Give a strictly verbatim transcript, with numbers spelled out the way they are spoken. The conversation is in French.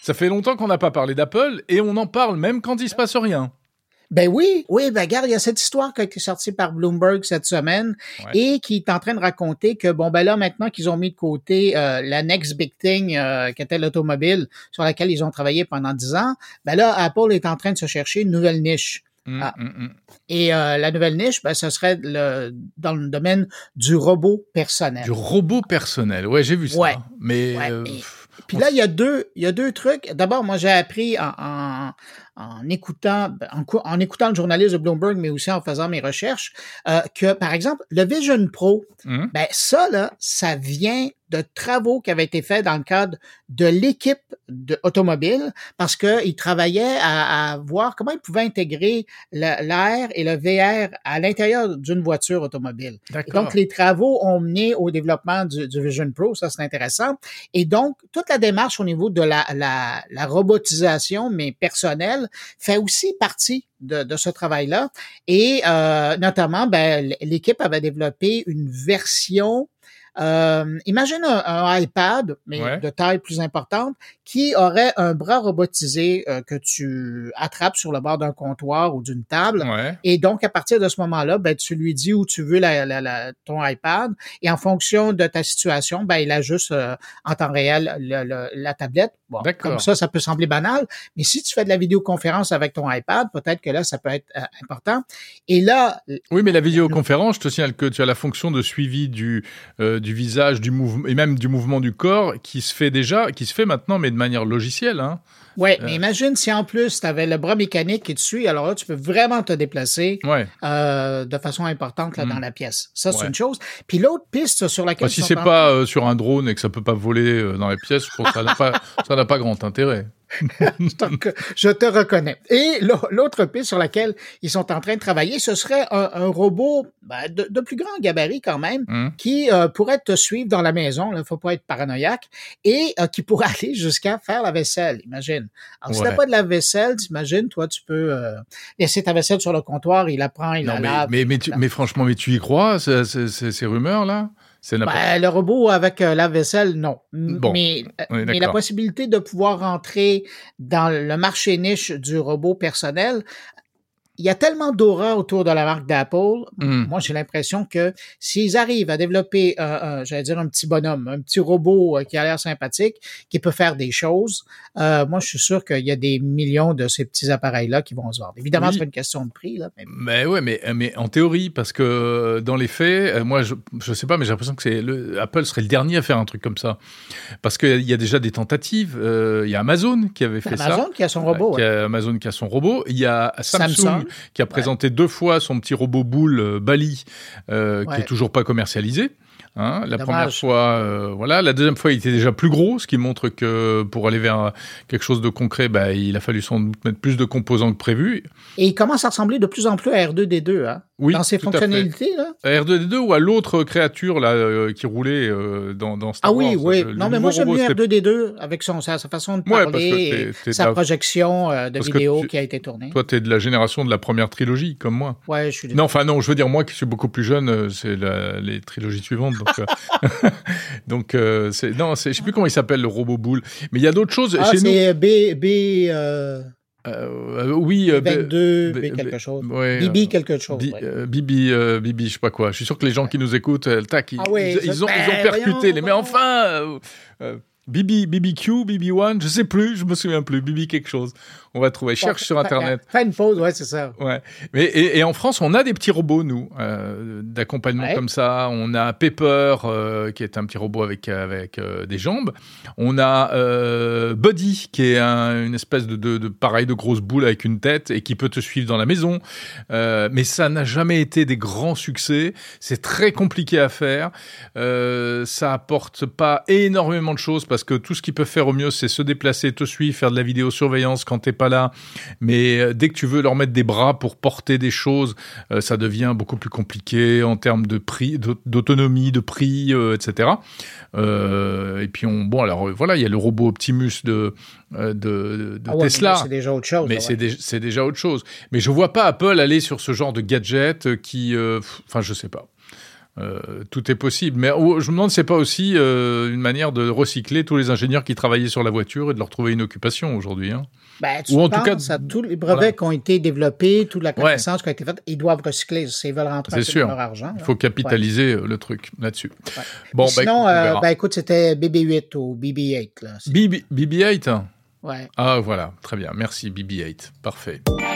Ça fait longtemps qu'on n'a pas parlé d'Apple et on en parle même quand il se passe rien. Ben oui, oui, ben regarde, il y a cette histoire qui a été sortie par Bloomberg cette semaine ouais. et qui est en train de raconter que, bon, ben là, maintenant qu'ils ont mis de côté euh, la next big thing euh, qui était l'automobile, sur laquelle ils ont travaillé pendant dix ans, ben là, Apple est en train de se chercher une nouvelle niche. Mmh, ah. mmh. Et euh, la nouvelle niche, ben, ce serait le, dans le domaine du robot personnel. Du robot personnel, ouais, j'ai vu ça. Ouais. Mais... Ouais. Euh, et, puis là, il y a deux, il y a deux trucs. D'abord, moi, j'ai appris en, en, en écoutant, en, en écoutant le journaliste de Bloomberg, mais aussi en faisant mes recherches, euh, que, par exemple, le Vision Pro, mmh. ben, ça, là, ça vient de travaux qui avaient été faits dans le cadre de l'équipe de automobile parce qu'ils travaillaient à, à voir comment ils pouvaient intégrer l'A R et le V R à l'intérieur d'une voiture automobile. Et donc, les travaux ont mené au développement du, du Vision Pro, ça c'est intéressant. Et donc, toute la démarche au niveau de la, la, la robotisation, mais personnelle, fait aussi partie de, de ce travail-là. Et euh, notamment, ben, l'équipe avait développé une version Euh, imagine un, un iPad, mais ouais. de taille plus importante, qui aurait un bras robotisé euh, que tu attrapes sur le bord d'un comptoir ou d'une table. Ouais. Et donc, à partir de ce moment-là, ben, tu lui dis où tu veux la, la, la, ton iPad. Et en fonction de ta situation, ben, il ajuste euh, en temps réel le, le, la tablette. Bon, comme ça, ça peut sembler banal. Mais si tu fais de la vidéoconférence avec ton iPad, peut-être que là, ça peut être euh, important. Et là... Oui, mais la vidéoconférence, je te signale que tu as la fonction de suivi du... Euh, du visage, du mouvement et même du mouvement du corps qui se fait déjà, qui se fait maintenant, mais de manière logicielle. Hein. Oui, euh... mais imagine si en plus tu avais le bras mécanique qui te suit, alors là, tu peux vraiment te déplacer ouais. euh, de façon importante là, mmh. dans la pièce. Ça, c'est ouais. une chose. Puis l'autre piste sur laquelle... Bah, si c'est en... pas euh, sur un drone et que ça peut pas voler euh, dans la pièce, je trouve que ça n'a pas, ça n'a pas grand intérêt. Je te reconnais. Et l'autre piste sur laquelle ils sont en train de travailler, ce serait un, un robot ben, de, de plus grand gabarit quand même, mmh. qui euh, pourrait te suivre dans la maison, il ne faut pas être paranoïaque, et euh, qui pourrait aller jusqu'à faire la vaisselle, imagine. Alors, ouais. si tu n'as pas de la vaisselle, t'imagines, toi, tu peux euh, laisser ta vaisselle sur le comptoir, il la prend, il non, la mais, lave. Mais, mais, tu, mais franchement, mais tu y crois, ces, ces, ces rumeurs-là? Ben, le robot avec euh, la vaisselle, non. Bon, mais, mais la possibilité de pouvoir rentrer dans le marché niche du robot personnel, il y a tellement d'aura autour de la marque d'Apple. Mm. Moi, j'ai l'impression que s'ils arrivent à développer, euh, euh, j'allais dire un petit bonhomme, un petit robot euh, qui a l'air sympathique, qui peut faire des choses, euh, moi, je suis sûr qu'il y a des millions de ces petits appareils-là qui vont se vendre. Évidemment, oui. c'est pas une question de prix, là. Mais, mais ouais, mais, mais en théorie, parce que dans les faits, moi, je, je sais pas, mais j'ai l'impression que c'est le, Apple serait le dernier à faire un truc comme ça. Parce qu'il y a déjà des tentatives. Euh, il y a Amazon qui avait fait Amazon ça. Amazon qui a son robot. Euh, ouais. a Amazon qui a son robot. Il y a Samsung, Samsung. qui a présenté ouais. deux fois son petit robot boule euh, Bali, euh, ouais. qui est toujours pas commercialisé. Hein, la Dommage. première fois, euh, voilà. La deuxième fois, il était déjà plus gros, ce qui montre que pour aller vers quelque chose de concret, bah, il a fallu sans doute mettre plus de composants que prévu. Et il commence à ressembler de plus en plus à R deux D deux, hein, oui, dans ses fonctionnalités. Là. À R deux D deux ou à l'autre créature là euh, qui roulait euh, dans, dans Star Wars. Ah oui, Wars, oui. Le non, mais moi j'aime mieux R deux D deux avec son, sa, sa façon de parler ouais, et t'es, t'es sa la... projection euh, de parce vidéo tu... qui a été tournée. Toi, t'es de la génération de la première trilogie, comme moi. Ouais, je suis. Non, enfin non, je veux dire moi qui suis beaucoup plus jeune, c'est la, les trilogies suivantes. Donc, euh... donc euh, c'est non, c'est, je sais plus comment il s'appelle le robot boule, mais il y a d'autres choses. Ah, chez c'est nous... B B. Euh... Euh, oui, vingt-deux, B, B quelque chose. Ouais, Bibi quelque chose. Bi, ouais. euh, Bibi, euh, Bibi, je sais pas quoi. Je suis sûr que les gens qui nous écoutent, euh, tac, ils, ah ouais, ils, ils, ont, ben, ils ont percuté voyons, les. Mais enfin, euh, euh, Bibi, B B Q, B B one, je sais plus, je me souviens plus. Bibi quelque chose. On va trouver. Cherche bon, sur Internet. Fais une pause, ouais, c'est ça. Ouais. Mais, et, et en France, on a des petits robots, nous, euh, d'accompagnement ouais. comme ça. On a Pepper, euh, qui est un petit robot avec, avec euh, des jambes. On a euh, Buddy, qui est un, une espèce de, de, de pareil de grosse boule avec une tête et qui peut te suivre dans la maison. Euh, mais ça n'a jamais été des grands succès. C'est très compliqué à faire. Euh, ça apporte pas énormément de choses parce que tout ce qu'ils peuvent faire au mieux, c'est se déplacer, te suivre, faire de la vidéosurveillance quand t'es pas là, mais euh, dès que tu veux leur mettre des bras pour porter des choses, euh, ça devient beaucoup plus compliqué en termes de prix, d'autonomie, de prix, euh, et cetera. Euh, et puis on, bon alors voilà, il y a le robot Optimus de de, de, de ah ouais, Tesla, c'est déjà autre chose. Mais ouais. c'est, dé- c'est déjà autre chose. Mais je vois pas Apple aller sur ce genre de gadget qui, enfin, euh, je sais pas. Euh, tout est possible. Mais oh, je me demande, c'est pas aussi euh, une manière de recycler tous les ingénieurs qui travaillaient sur la voiture et de leur trouver une occupation aujourd'hui, hein. Ben, tu Ou en penses tout cas, à tous les brevets voilà. qui ont été développés, toute la connaissance ouais. qui a été faite, ils doivent recycler, ils veulent rentrer sûr. leur argent. Il faut capitaliser ouais. le truc là-dessus. Ouais. Bon, bah, sinon, écoute, euh, ben, écoute, c'était B B huit ou B B huit. Là. B B huit Ouais. Ah, voilà, très bien. Merci, B B huit. Parfait.